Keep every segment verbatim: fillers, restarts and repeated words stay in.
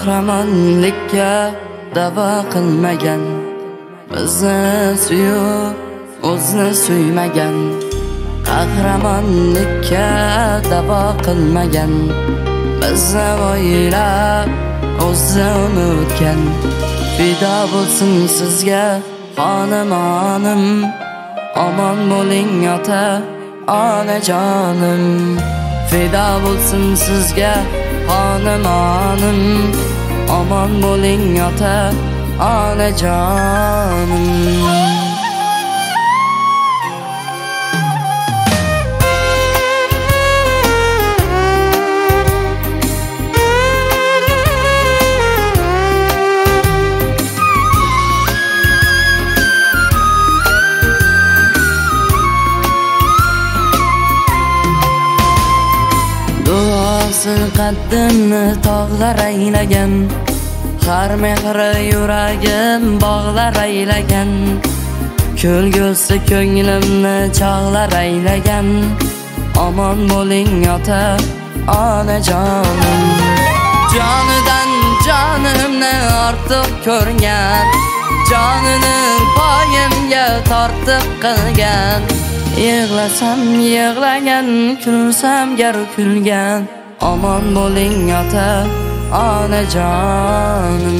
Qahramonlikka da'vo qilmagan, bizni suyib o'zni suymagan. Qahramonlikka da'vo qilmagan, bizni o'ylab o'zi unutgan. Fido bo'lsin sizga xonim-onim, omon bo'ling ota onajonim. Fido bo'lsin sizga xonim-onim, omon bo'ling ota onajonim. Qaddimni tog'lar aylagan, har mehri yuragim bog'lar aylagan. Kulgusi ko'nglimni chog'lar aylagan, omon bo'ling ota onajonim. Jonidan jonimni ortiq ko'rgan, jonini poyimga tortib qilgan. Yig'lasam yig'lagan, kulsam gar kulgan. Omon bo'ling ota onajonim.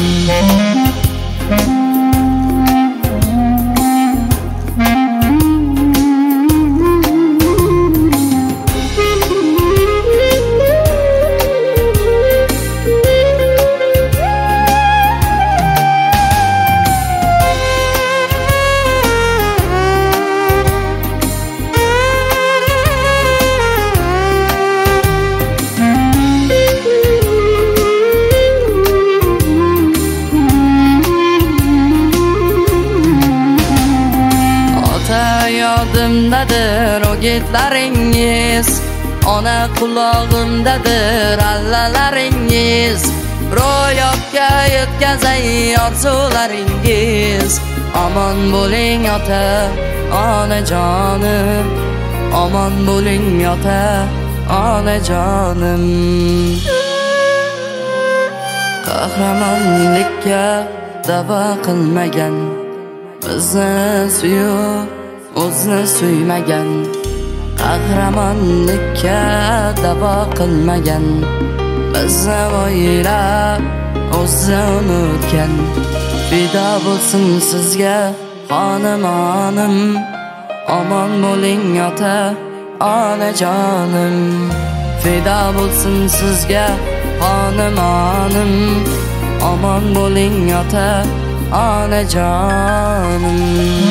Yodimdadir o gitlaringiz, ona qulog'imdadir allalaringiz. Ro'yobga yetkazay orzularingiz. Omon bo'ling ota onajonim, omon bo'ling ota onajonim. Qahramonlikka da'vo qilmagan, bizni suyib o'zni suymagan. Qahramonlikka da'vo qilmagan, bizni o'ylab o'zi unutgan. Fido bo'lsin sizga xonim-onim, omon bo'ling ota onajonim. Fido bo'lsin sizga xonim-onim, omon bo'ling ota onajonim.